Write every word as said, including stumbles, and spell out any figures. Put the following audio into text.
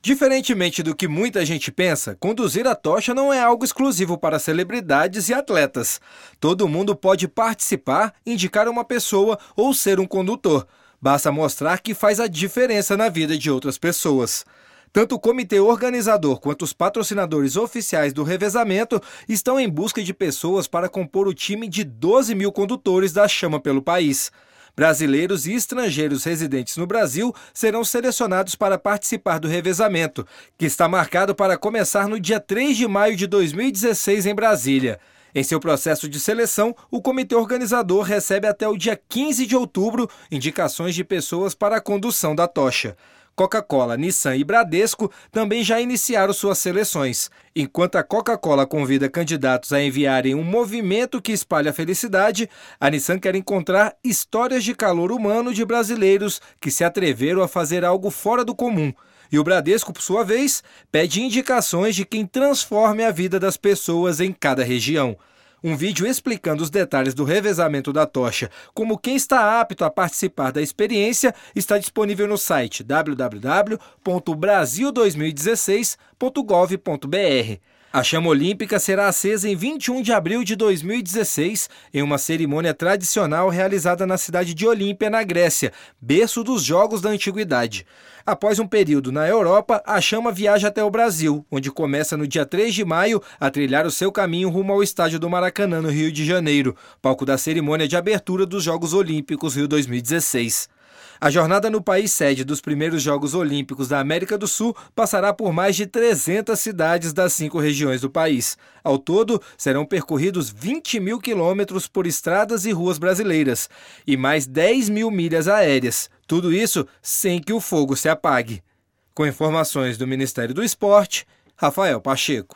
Diferentemente do que muita gente pensa, conduzir a tocha não é algo exclusivo para celebridades e atletas. Todo mundo pode participar, indicar uma pessoa ou ser um condutor. Basta mostrar que faz a diferença na vida de outras pessoas. Tanto o comitê organizador quanto os patrocinadores oficiais do revezamento estão em busca de pessoas para compor o time de doze mil condutores da Chama pelo país. Brasileiros e estrangeiros residentes no Brasil serão selecionados para participar do revezamento, que está marcado para começar no dia três de maio de dois mil e dezesseis em Brasília. Em seu processo de seleção, o comitê organizador recebe até o dia quinze de outubro indicações de pessoas para a condução da tocha. Coca-Cola, Nissan e Bradesco também já iniciaram suas seleções. Enquanto a Coca-Cola convida candidatos a enviarem um movimento que espalha a felicidade, a Nissan quer encontrar histórias de calor humano de brasileiros que se atreveram a fazer algo fora do comum. E o Bradesco, por sua vez, pede indicações de quem transforme a vida das pessoas em cada região. Um vídeo explicando os detalhes do revezamento da tocha, como quem está apto a participar da experiência, está disponível no site w w w ponto brasil dois mil e dezesseis ponto gov ponto b r. A chama olímpica será acesa em vinte e um de abril de dois mil e dezesseis, em uma cerimônia tradicional realizada na cidade de Olímpia, na Grécia, berço dos Jogos da Antiguidade. Após um período na Europa, a chama viaja até o Brasil, onde começa no dia três de maio a trilhar o seu caminho rumo ao estádio do Maracanã, no Rio de Janeiro, palco da cerimônia de abertura dos Jogos Olímpicos Rio dois mil e dezesseis. A jornada no país sede dos primeiros Jogos Olímpicos da América do Sul passará por mais de trezentas cidades das cinco regiões do país. Ao todo, serão percorridos vinte mil quilômetros por estradas e ruas brasileiras e mais dez mil milhas aéreas. Tudo isso sem que o fogo se apague. Com informações do Ministério do Esporte, Rafael Pacheco.